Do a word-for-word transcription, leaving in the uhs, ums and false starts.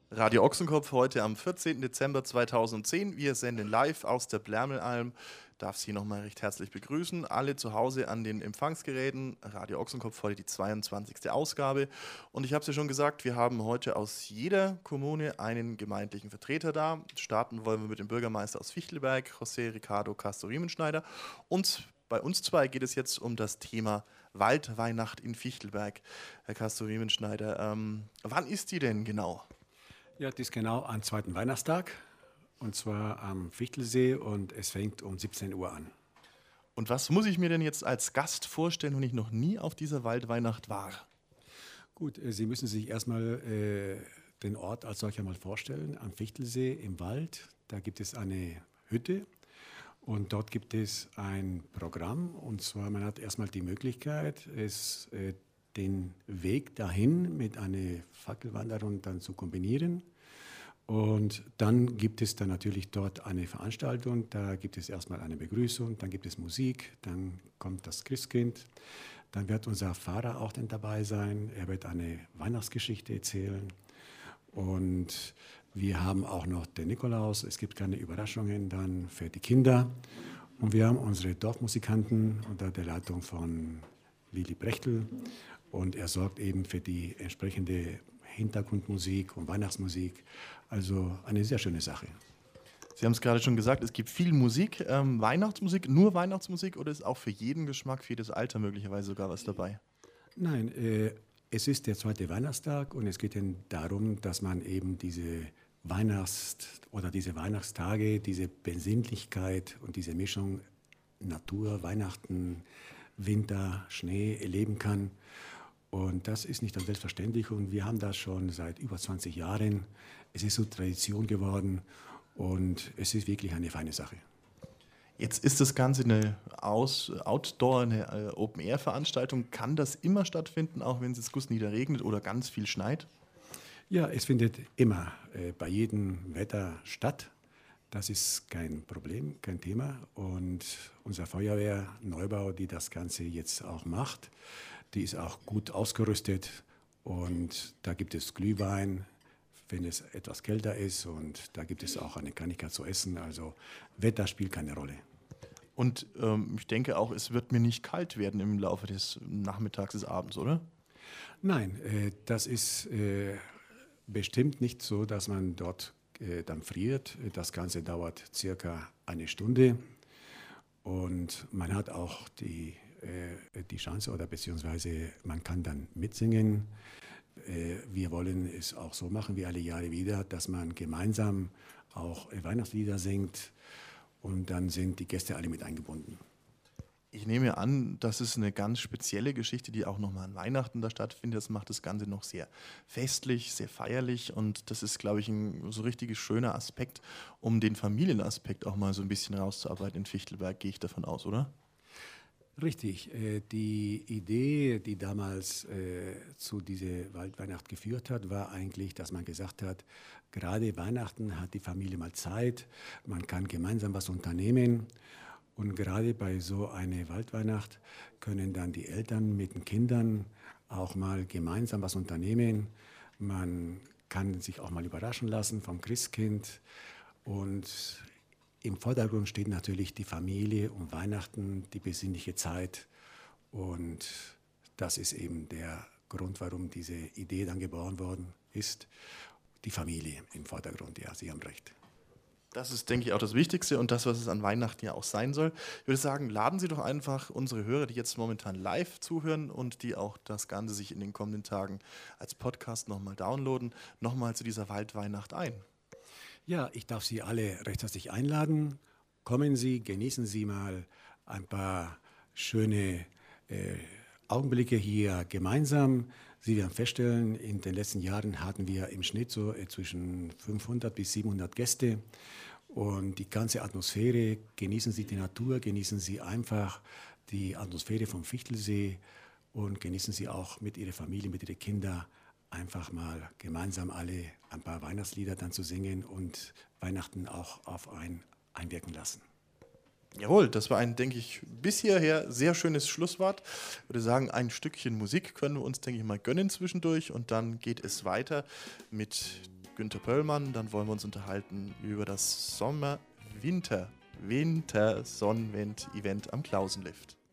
Radio Ochsenkopf heute am vierzehnten Dezember zweitausendzehn. Wir senden live aus der Blärmelalm. Darf Sie nochmal recht herzlich begrüßen. Alle zu Hause an den Empfangsgeräten. Radio Ochsenkopf heute die zweiundzwanzigste Ausgabe. Und ich habe es ja schon gesagt, wir haben heute aus jeder Kommune einen gemeindlichen Vertreter da. Starten wollen wir mit dem Bürgermeister aus Fichtelberg, José Ricardo Castro-Riemenschneider. Und bei uns zwei geht es jetzt um das Thema Waldweihnacht in Fichtelberg. Herr Castro-Riemenschneider, ähm, wann ist die denn genau? Ja, das ist genau am zweiten Weihnachtstag, und zwar am Fichtelsee, und es fängt um siebzehn Uhr an. Und was muss ich mir denn jetzt als Gast vorstellen, wenn ich noch nie auf dieser Waldweihnacht war? Gut, äh, Sie müssen sich erstmal äh, den Ort als solcher mal vorstellen, am Fichtelsee im Wald. Da gibt es eine Hütte und dort gibt es ein Programm, und zwar man hat erstmal die Möglichkeit, es äh, den Weg dahin mit einer Fackelwanderung dann zu kombinieren. Und dann gibt es dann natürlich dort eine Veranstaltung, da gibt es erstmal eine Begrüßung, dann gibt es Musik, dann kommt das Christkind, dann wird unser Pfarrer auch dann dabei sein, er wird eine Weihnachtsgeschichte erzählen, und wir haben auch noch den Nikolaus, es gibt keine Überraschungen dann für die Kinder, und wir haben unsere Dorfmusikanten unter der Leitung von Willi Brechtel, und er sorgt eben für die entsprechende Hintergrundmusik und Weihnachtsmusik. Also eine sehr schöne Sache. Sie haben es gerade schon gesagt, es gibt viel Musik. Ähm, Weihnachtsmusik, nur Weihnachtsmusik, oder ist auch für jeden Geschmack, für jedes Alter möglicherweise sogar was dabei? Nein, äh, es ist der zweite Weihnachtstag, und es geht dann darum, dass man eben diese Weihnachts- oder diese Weihnachtstage, diese Besinnlichkeit und diese Mischung Natur, Weihnachten, Winter, Schnee erleben kann. Und das ist nicht ganz selbstverständlich, und wir haben das schon seit über zwanzig Jahren. Es ist so Tradition geworden, und es ist wirklich eine feine Sache. Jetzt ist das Ganze eine Aus Outdoor, eine äh, Open-Air-Veranstaltung. Kann das immer stattfinden, auch wenn es jetzt gussnieder regnet oder ganz viel schneit? Ja, es findet immer äh, bei jedem Wetter statt. Das ist kein Problem, kein Thema. Und unsere Feuerwehr Neubau, die das Ganze jetzt auch macht, die ist auch gut ausgerüstet. Und da gibt es Glühwein, wenn es etwas kälter ist. Und da gibt es auch eine Kleinigkeit zu essen. Also Wetter spielt keine Rolle. Und ähm, ich denke auch, es wird mir nicht kalt werden im Laufe des Nachmittags, des Abends, oder? Nein, äh, das ist äh, bestimmt nicht so, dass man dort äh, dann friert. Das Ganze dauert circa eine Stunde, und man hat auch die, äh, die Chance, oder beziehungsweise man kann dann mitsingen. Äh, wir wollen es auch so machen wie alle Jahre wieder, dass man gemeinsam auch äh, Weihnachtslieder singt, und dann sind die Gäste alle mit eingebunden. Ich nehme an, das ist eine ganz spezielle Geschichte, die auch nochmal an Weihnachten da stattfindet. Das macht das Ganze noch sehr festlich, sehr feierlich, und das ist, glaube ich, ein so richtig schöner Aspekt, um den Familienaspekt auch mal so ein bisschen rauszuarbeiten in Fichtelberg, gehe ich davon aus, oder? Richtig. äh, Die Idee, die damals äh, zu dieser Waldweihnacht geführt hat, war eigentlich, dass man gesagt hat, gerade Weihnachten hat die Familie mal Zeit, man kann gemeinsam was unternehmen. Und gerade bei so einer Waldweihnacht können dann die Eltern mit den Kindern auch mal gemeinsam was unternehmen. Man kann sich auch mal überraschen lassen vom Christkind. Und im Vordergrund steht natürlich die Familie und Weihnachten, die besinnliche Zeit. Und das ist eben der Grund, warum diese Idee dann geboren worden ist. Die Familie im Vordergrund, ja, Sie haben recht. Das ist, denke ich, auch das Wichtigste und das, was es an Weihnachten ja auch sein soll. Ich würde sagen, laden Sie doch einfach unsere Hörer, die jetzt momentan live zuhören und die auch das Ganze sich in den kommenden Tagen als Podcast nochmal downloaden, nochmal zu dieser Waldweihnacht ein. Ja, ich darf Sie alle recht herzlich einladen. Kommen Sie, genießen Sie mal ein paar schöne äh, Augenblicke hier gemeinsam. Sie werden feststellen, in den letzten Jahren hatten wir im Schnitt so äh, zwischen fünfhundert bis siebenhundert Gäste. Und die ganze Atmosphäre, genießen Sie die Natur, genießen Sie einfach die Atmosphäre vom Fichtelsee, und genießen Sie auch mit Ihrer Familie, mit Ihren Kindern einfach mal gemeinsam alle ein paar Weihnachtslieder dann zu singen und Weihnachten auch auf ein einwirken lassen. Jawohl, das war ein, denke ich, bis hierher sehr schönes Schlusswort. Ich würde sagen, ein Stückchen Musik können wir uns, denke ich mal, gönnen zwischendurch, und dann geht es weiter mit Günter Pöllmann. Dann wollen wir uns unterhalten über das Sommer-Winter, Winter-Sonnenwind-Event am Klausenlift.